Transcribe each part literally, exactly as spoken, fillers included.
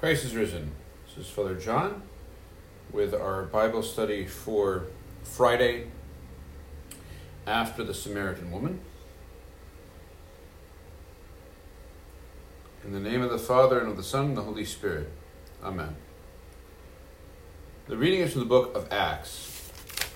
Christ is risen. This is Father John with our Bible study for Friday after the Samaritan woman. In the name of the Father, and of the Son, and the Holy Spirit. Amen. The reading is from the book of Acts.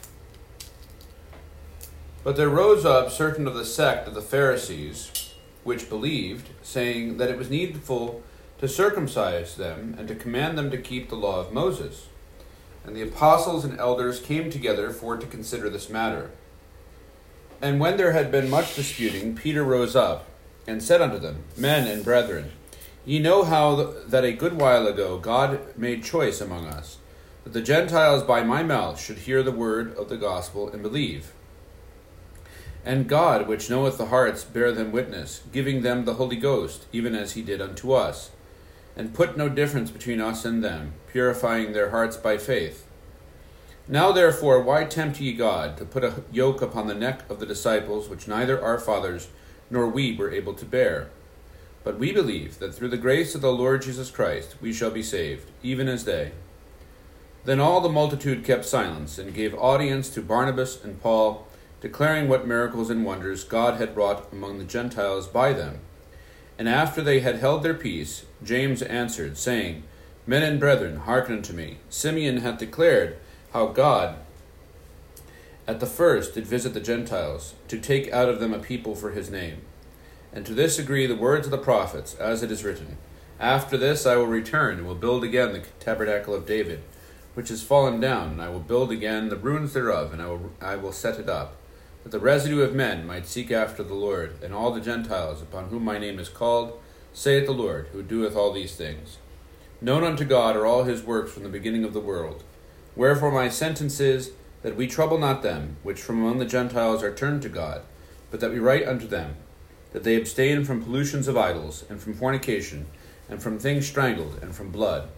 But there rose up certain of the sect of the Pharisees, which believed, saying that it was needful to circumcise them, and to command them to keep the law of Moses. And the apostles and elders came together for to consider this matter. And when there had been much disputing, Peter rose up, and said unto them, Men and brethren, ye know how that a good while ago God made choice among us, that the Gentiles by my mouth should hear the word of the gospel and believe. And God, which knoweth the hearts, bare them witness, giving them the Holy Ghost, even as he did unto us, and put no difference between us and them, purifying their hearts by faith. Now therefore, why tempt ye God, to put a yoke upon the neck of the disciples, which neither our fathers nor we were able to bear? But we believe that through the grace of the Lord Jesus Christ we shall be saved, even as they. Then all the multitude kept silence, and gave audience to Barnabas and Paul, declaring what miracles and wonders God had wrought among the Gentiles by them. And after they had held their peace, James answered, saying, Men and brethren, hearken unto me. Simeon hath declared how God at the first did visit the Gentiles, to take out of them a people for his name. And to this agree the words of the prophets, as it is written, After this I will return, and will build again the tabernacle of David, which is fallen down, and I will build again the ruins thereof, and I will, I will set it up, that the residue of men might seek after the Lord, and all the Gentiles upon whom my name is called, saith the Lord, who doeth all these things. Known unto God are all his works from the beginning of the world. Wherefore my sentence is, that we trouble not them, which from among the Gentiles are turned to God, but that we write unto them, that they abstain from pollutions of idols, and from fornication, and from things strangled, and from blood.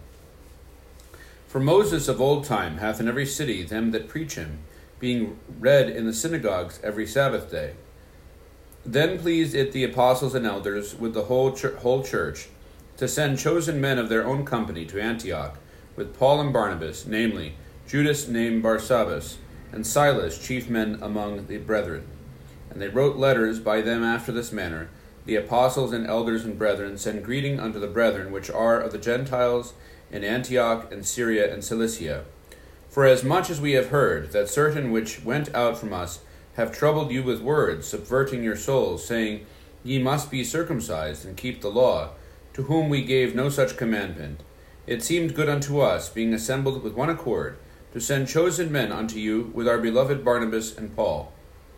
For Moses of old time hath in every city them that preach him, being read in the synagogues every Sabbath day. Then pleased it the apostles and elders with the whole, ch- whole church to send chosen men of their own company to Antioch, with Paul and Barnabas, namely, Judas named Barsabbas, and Silas, chief men among the brethren. And they wrote letters by them after this manner, The apostles and elders and brethren send greeting unto the brethren which are of the Gentiles in Antioch and Syria and Cilicia. For as much as we have heard that certain which went out from us have troubled you with words, subverting your souls, saying, Ye must be circumcised and keep the law, to whom we gave no such commandment, it seemed good unto us, being assembled with one accord, to send chosen men unto you with our beloved Barnabas and Paul,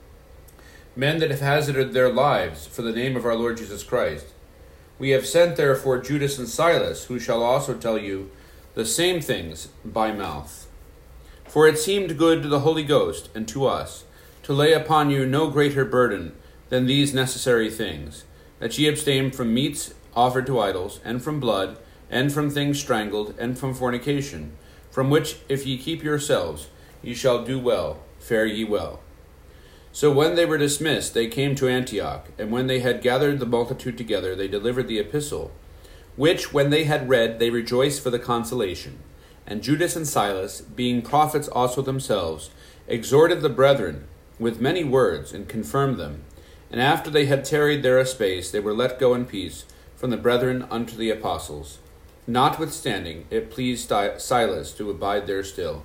men that have hazarded their lives for the name of our Lord Jesus Christ. We have sent therefore Judas and Silas, who shall also tell you the same things by mouth. For it seemed good to the Holy Ghost and to us to lay upon you no greater burden than these necessary things, that ye abstain from meats offered to idols, and from blood, and from things strangled, and from fornication, from which if ye keep yourselves, ye shall do well, fare ye well. So when they were dismissed, they came to Antioch, and when they had gathered the multitude together, they delivered the epistle, which when they had read, they rejoiced for the consolation. And Judas and Silas, being prophets also themselves, exhorted the brethren with many words, and confirmed them. And after they had tarried there a space, they were let go in peace from the brethren unto the apostles. Notwithstanding, it pleased Silas to abide there still.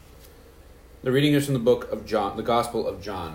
The reading is from the book of John, the Gospel of John.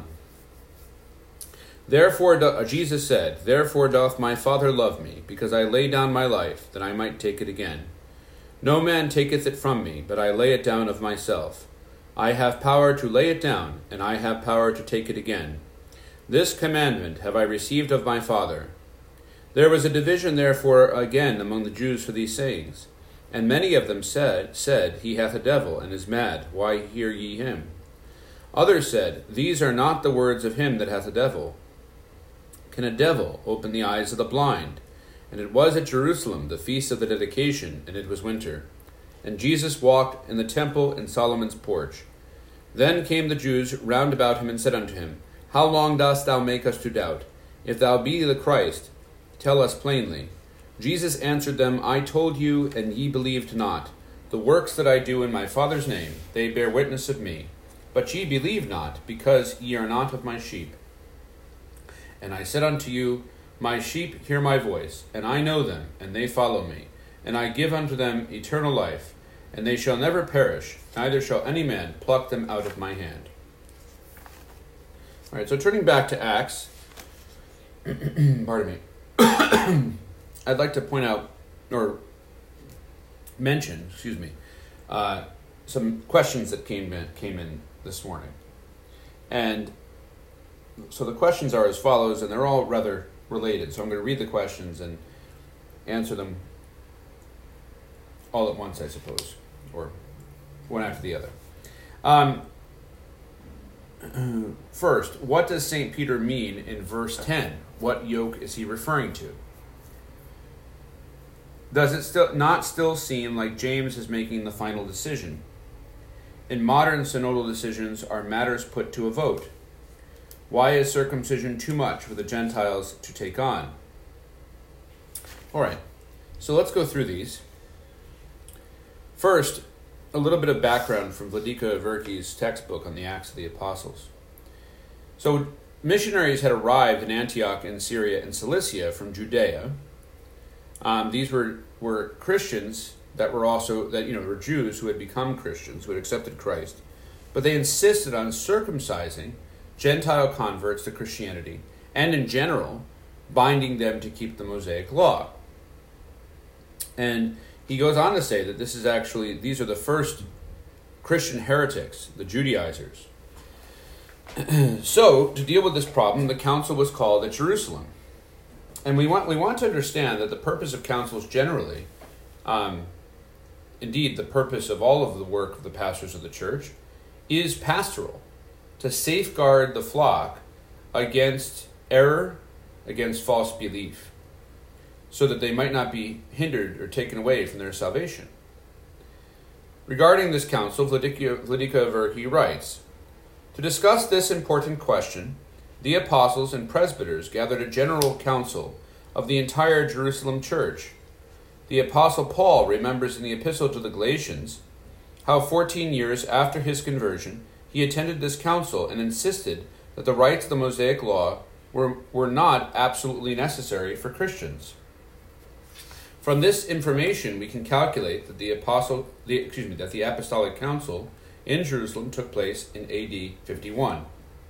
Therefore do, Jesus said, Therefore doth my Father love me, because I lay down my life, that I might take it again. No man taketh it from me, but I lay it down of myself. I have power to lay it down, and I have power to take it again. This commandment have I received of my Father. There was a division therefore again among the Jews for these sayings. And many of them said, said, He hath a devil, and is mad. Why hear ye him? Others said, These are not the words of him that hath a devil. Can a devil open the eyes of the blind? And it was at Jerusalem the feast of the dedication, and it was winter. And Jesus walked in the temple in Solomon's porch. Then came the Jews round about him, and said unto him, How long dost thou make us to doubt? If thou be the Christ, tell us plainly. Jesus answered them, I told you, and ye believed not. The works that I do in my Father's name, they bear witness of me. But ye believe not, because ye are not of my sheep. And I said unto you, my sheep hear my voice, and I know them, and they follow me. And I give unto them eternal life, and they shall never perish, neither shall any man pluck them out of my hand. All right, so turning back to Acts, pardon me, I'd like to point out, or mention, excuse me, uh, some questions that came in, came in this morning. And so the questions are as follows, and they're all rather related. So I'm going to read the questions and answer them all at once, I suppose, or one after the other. Um, first, what does Saint Peter mean in verse ten? What yoke is he referring to? Does it still not still seem like James is making the final decision? In modern synodal decisions are matters put to a vote. Why is circumcision too much for the Gentiles to take on? All right, so let's go through these. First, a little bit of background from Vladika Verki's textbook on the Acts of the Apostles. So missionaries had arrived in Antioch in Syria and Cilicia from Judea. Um, these were, were Christians that were also, that you know, were Jews who had become Christians, who had accepted Christ. But they insisted on circumcising Gentile converts to Christianity, and in general, binding them to keep the Mosaic law. And he goes on to say that this is actually, these are the first Christian heretics, the Judaizers. So, to deal with this problem, the council was called at Jerusalem. And we want we want to understand that the purpose of councils generally, um, indeed the purpose of all of the work of the pastors of the church, is pastoral, to safeguard the flock against error, against false belief, so that they might not be hindered or taken away from their salvation. Regarding this council, Vladika, Vladika Verki writes, to discuss this important question, the apostles and presbyters gathered a general council of the entire Jerusalem church. The apostle Paul remembers in the epistle to the Galatians how fourteen years after his conversion, he attended this council and insisted that the rites of the Mosaic law were, were not absolutely necessary for Christians. From this information, we can calculate that the apostle, the, excuse me, that the apostolic council in Jerusalem took place in A D fifty-one.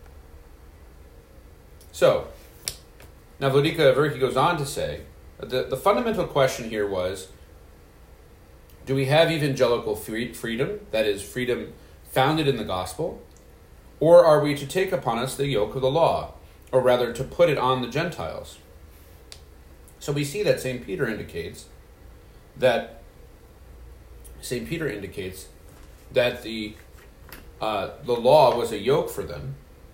So, now Vladika Verki goes on to say that the, the fundamental question here was, do we have evangelical free, freedom, that is, freedom founded in the gospel, or are we to take upon us the yoke of the law, or rather to put it on the Gentiles? So we see that Saint Peter indicates that Saint Peter indicates that the uh, the law was a yoke for them,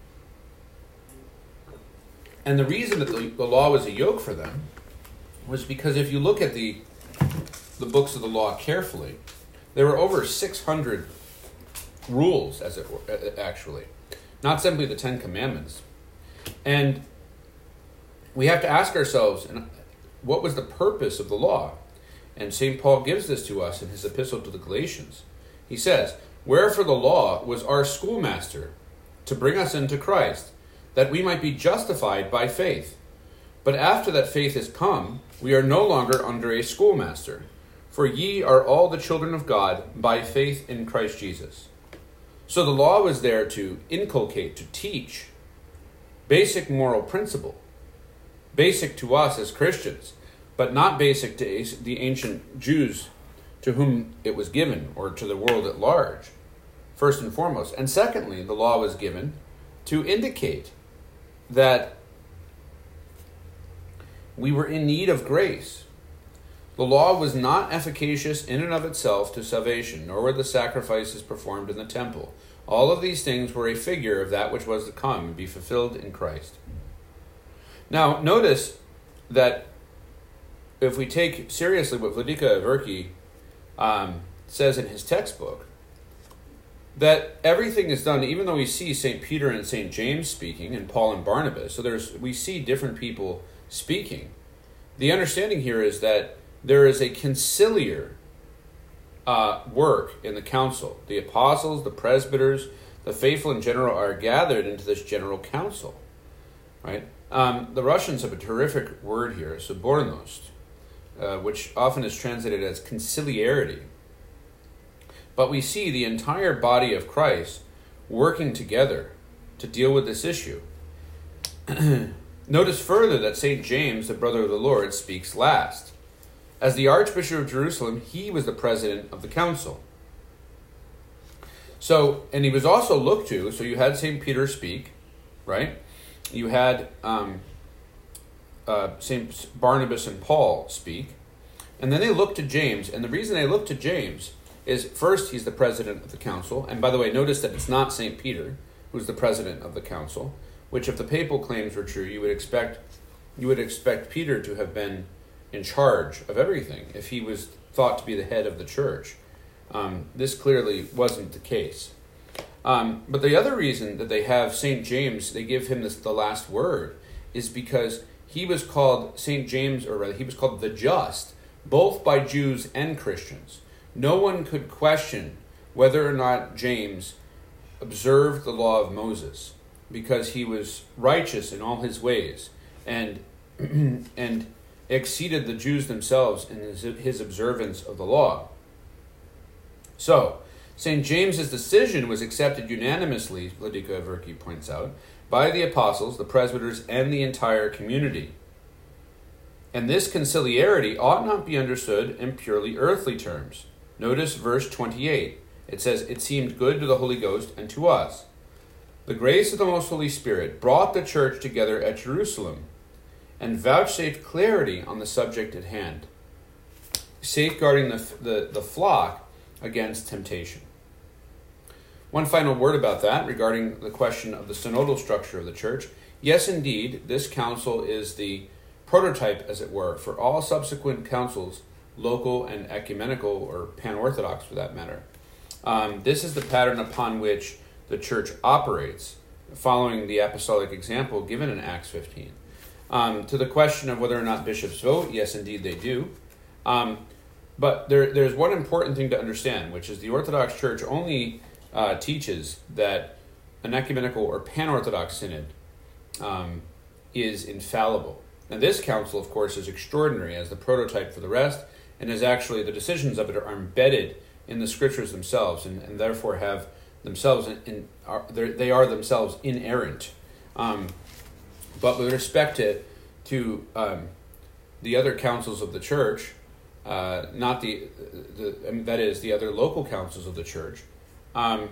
and the reason that the, the law was a yoke for them was because if you look at the the books of the law carefully, there were over six hundred rules, as it were, actually, not simply the Ten Commandments, and we have to ask ourselves, what was the purpose of the law? And Saint Paul gives this to us in his epistle to the Galatians. He says, wherefore the law was our schoolmaster to bring us into Christ, that we might be justified by faith. But after that faith is come, we are no longer under a schoolmaster. For ye are all the children of God by faith in Christ Jesus. So the law was there to inculcate, to teach basic moral principle, basic to us as Christians, but not basic to the ancient Jews to whom it was given, or to the world at large, first and foremost. And secondly, the law was given to indicate that we were in need of grace. The law was not efficacious in and of itself to salvation, nor were the sacrifices performed in the temple. All of these things were a figure of that which was to come and be fulfilled in Christ. Now, notice that if we take seriously what Vladika Verki um, says in his textbook, that everything is done, even though we see Saint Peter and Saint James speaking, and Paul and Barnabas, so there's we see different people speaking, the understanding here is that there is a conciliar uh, work in the council. The apostles, the presbyters, the faithful in general are gathered into this general council, right? Um, the Russians have a terrific word here, sobornost, uh, which often is translated as conciliarity. But we see the entire body of Christ working together to deal with this issue. Notice further that Saint James, the brother of the Lord, speaks last. As the Archbishop of Jerusalem, he was the president of the council. So, and he was also looked to, so you had Saint Peter speak, right? You had um, uh, Saint Barnabas and Paul speak, and then they looked to James, and the reason they looked to James is, first, he's the president of the council, and by the way, notice that it's not Saint Peter who's the president of the council, which if the papal claims were true, you would expect you would expect Peter to have been in charge of everything if he was thought to be the head of the church. Um, this clearly wasn't the case. Um, but the other reason that they have Saint James, they give him this, the last word, is because he was called Saint James, or rather he was called the Just, both by Jews and Christians. No one could question whether or not James observed the law of Moses, because he was righteous in all his ways and and exceeded the Jews themselves in his, his observance of the law. So, Saint James's decision was accepted unanimously, Vladika Averki points out, by the apostles, the presbyters, and the entire community. And this conciliarity ought not be understood in purely earthly terms. Notice verse twenty-eight. It says, "It seemed good to the Holy Ghost and to us. The grace of the most Holy Spirit brought the church together at Jerusalem and vouchsafed clarity on the subject at hand, safeguarding the, the, the flock against temptation." One final word about that regarding the question of the synodal structure of the church. Yes, indeed, this council is the prototype, as it were, for all subsequent councils, local and ecumenical, or pan-Orthodox for that matter. Um, this is the pattern upon which the church operates, following the apostolic example given in Acts fifteen. Um, to the question of whether or not bishops vote, yes, indeed they do. Um, but there, there's one important thing to understand, which is the Orthodox Church only uh, teaches that an ecumenical or pan-Orthodox synod um, is infallible. Now, this council, of course, is extraordinary as the prototype for the rest, and is actually, the decisions of it are embedded in the scriptures themselves, and, and therefore have themselves in, in are, they are themselves inerrant. Um, but with respect to to um, the other councils of the church, uh, not the, the I mean, that is the other local councils of the church, um,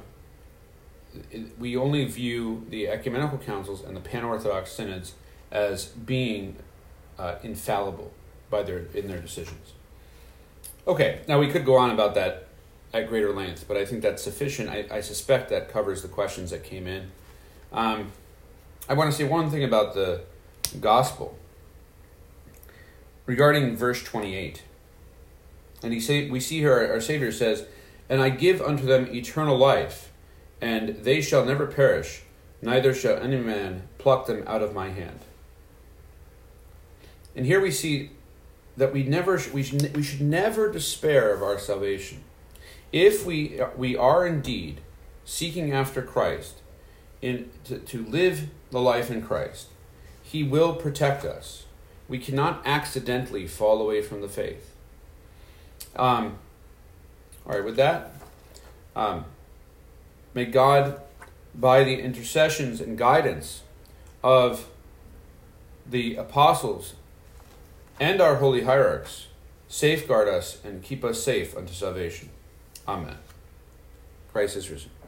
we only view the ecumenical councils and the pan-Orthodox synods as being uh, infallible by their in their decisions. Okay, now we could go on about that at greater length, but I think that's sufficient. I, I suspect that covers the questions that came in. Um, I want to say one thing about the gospel regarding verse twenty-eight. And he say, we see here our Savior says, "And I give unto them eternal life, and they shall never perish, neither shall any man pluck them out of my hand." And here we see that we never we should, we should never despair of our salvation. If we we are indeed seeking after Christ, in to, to live the life in Christ, He will protect us. We cannot accidentally fall away from the faith. Um, all right, with that, um, may God, by the intercessions and guidance of the apostles and our holy hierarchs, safeguard us and keep us safe unto salvation. Amen. Christ is risen.